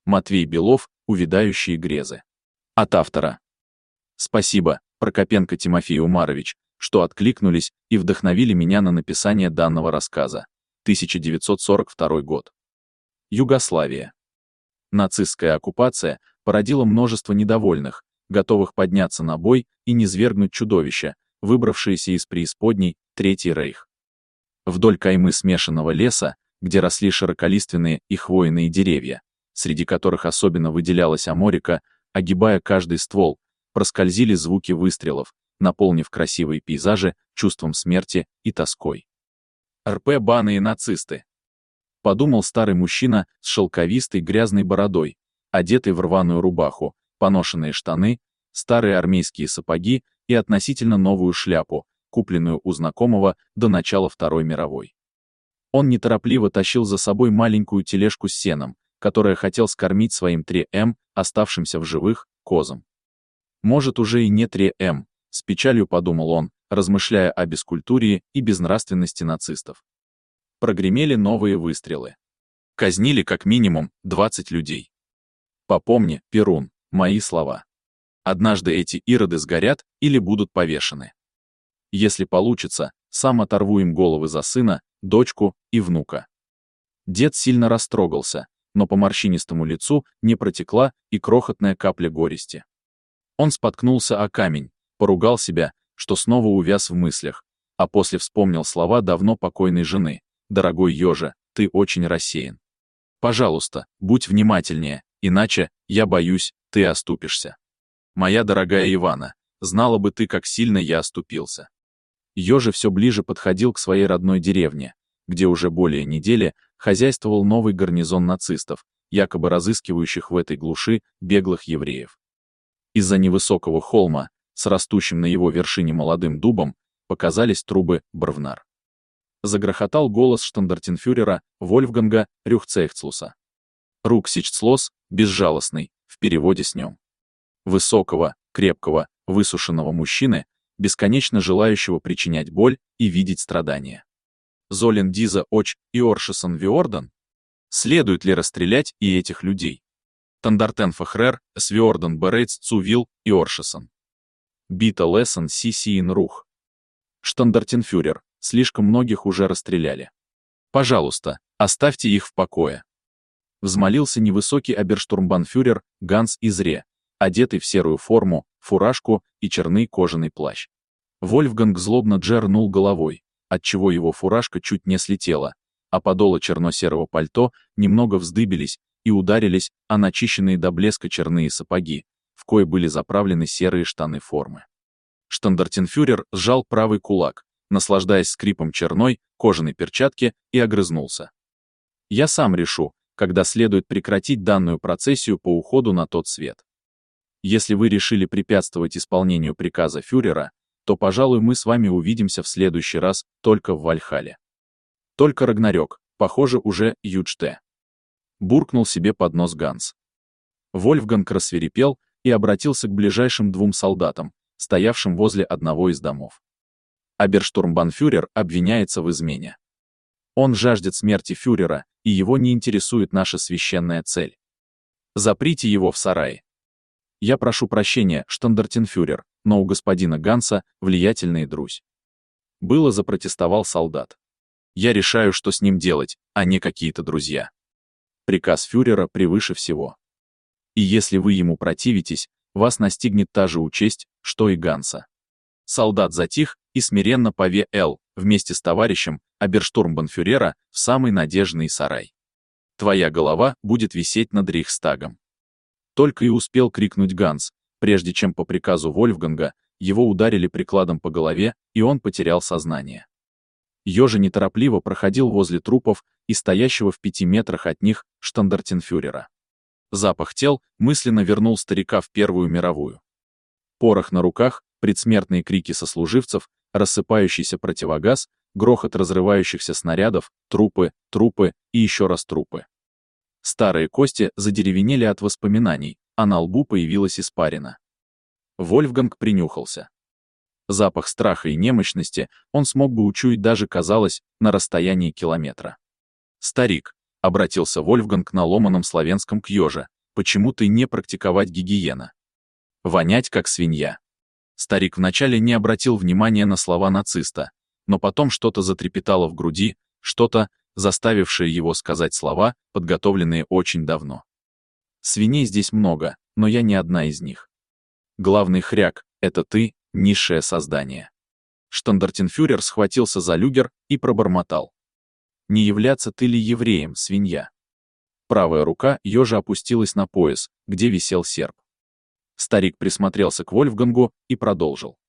Матвей Белов, «Увядающие грезы». От автора. Спасибо, Прокопенко Тимофей Умарович, что откликнулись и вдохновили меня на написание данного рассказа. 1942 год. Югославия. Нацистская оккупация породила множество недовольных, готовых подняться на бой и низвергнуть чудовища, выбравшиеся из преисподней, Третий рейх. Вдоль каймы смешанного леса, где росли широколиственные и хвойные деревья, среди которых особенно выделялась аморика, огибая каждый ствол, проскользили звуки выстрелов, наполнив красивые пейзажи чувством смерти и тоской. РП-баны и нацисты. Подумал старый мужчина с шелковистой грязной бородой, одетый в рваную рубаху, поношенные штаны, старые армейские сапоги и относительно новую шляпу, купленную у знакомого до начала Второй мировой. Он неторопливо тащил за собой маленькую тележку с сеном, которое хотел скормить своим 3М, оставшимся в живых, козам. Может, уже и не 3М, с печалью подумал он, размышляя о бескультурии и безнравственности нацистов. Прогремели новые выстрелы. Казнили как минимум 20 людей. Попомни, Перун, мои слова. Однажды эти ироды сгорят или будут повешены. Если получится, сам оторву им головы за сына, дочку и внука. Дед сильно растрогался, но по морщинистому лицу не протекла и крохотная капля горести. Он споткнулся о камень, поругал себя, что снова увяз в мыслях, а после вспомнил слова давно покойной жены: «Дорогой Ёжа, ты очень рассеян. Пожалуйста, будь внимательнее, иначе, я боюсь, ты оступишься. Моя дорогая Ивана, знала бы ты, как сильно я оступился». Ёжа все ближе подходил к своей родной деревне, где уже более недели хозяйствовал новый гарнизон нацистов, якобы разыскивающих в этой глуши беглых евреев. Из-за невысокого холма, с растущим на его вершине молодым дубом, показались трубы Бровнар. Загрохотал голос штандартенфюрера Вольфганга Рюхцейхцлуса. Руксичцлос, безжалостный, в переводе с нем. Высокого, крепкого, высушенного мужчины, бесконечно желающего причинять боль и видеть страдания. Золен Диза Оч и Оршисон Виордан? Следует ли расстрелять и этих людей? Тандартен Фахрер, Свиордан Берейц Цувил и Оршисон. Бита Лессен Сисиин Рух. Штандартенфюрер, слишком многих уже расстреляли. Пожалуйста, оставьте их в покое. Взмолился невысокий оберштурмбанфюрер Ганс Изре, одетый в серую форму, фуражку и черный кожаный плащ. Вольфганг злобно джернул головой, отчего его фуражка чуть не слетела, а подолы черно-серого пальто немного вздыбились и ударились о начищенные до блеска черные сапоги, в кои были заправлены серые штаны формы. Штандартенфюрер сжал правый кулак, наслаждаясь скрипом черной, кожаной перчатки, и огрызнулся. «Я сам решу, когда следует прекратить данную процессию по уходу на тот свет. Если вы решили препятствовать исполнению приказа фюрера, то, пожалуй, мы с вами увидимся в следующий раз только в Вальхалле. Только Рагнарёк, похоже, уже Юджте». Буркнул себе под нос Ганс. Вольфганг рассвирепел и обратился к ближайшим двум солдатам, стоявшим возле одного из домов. Оберштурмбанфюрер обвиняется в измене. Он жаждет смерти фюрера, и его не интересует наша священная цель. Заприте его в сарае. Я прошу прощения, штандартенфюрер, но у господина Ганса влиятельный друзь. Было запротестовал солдат. Я решаю, что с ним делать, а не какие-то друзья. Приказ фюрера превыше всего. И если вы ему противитесь, вас настигнет та же участь, что и Ганса. Солдат затих и смиренно повел вместе с товарищем оберштурмбанфюрера в самый надежный сарай. Твоя голова будет висеть над Рейхстагом. Только и успел крикнуть Ганс, прежде чем по приказу Вольфганга его ударили прикладом по голове, и он потерял сознание. Ёжа неторопливо проходил возле трупов и стоящего в 5 метрах от них штандартенфюрера. Запах тел мысленно вернул старика в Первую мировую. Порох на руках, предсмертные крики сослуживцев, рассыпающийся противогаз, грохот разрывающихся снарядов, трупы, трупы и еще раз трупы. Старые кости задеревенели от воспоминаний, а на лбу появилась испарина. Вольфганг принюхался. Запах страха и немощности он смог бы учуять даже, казалось, на расстоянии километра. Старик, Обратился Вольфганг на ломаном славянском к Ёже. Почему ты не практиковать гигиена? Вонять как свинья. Старик вначале не обратил внимания на слова нациста, но потом что-то затрепетало в груди, что-то, заставившее его сказать слова, подготовленные очень давно. Свиней здесь много, но я не одна из них. Главный хряк — это ты, низшее создание. Штандартенфюрер схватился за люгер и пробормотал. Не являться ты ли евреем, свинья? Правая рука Ёжа опустилась на пояс, где висел серп. Старик присмотрелся к Вольфгангу и продолжил.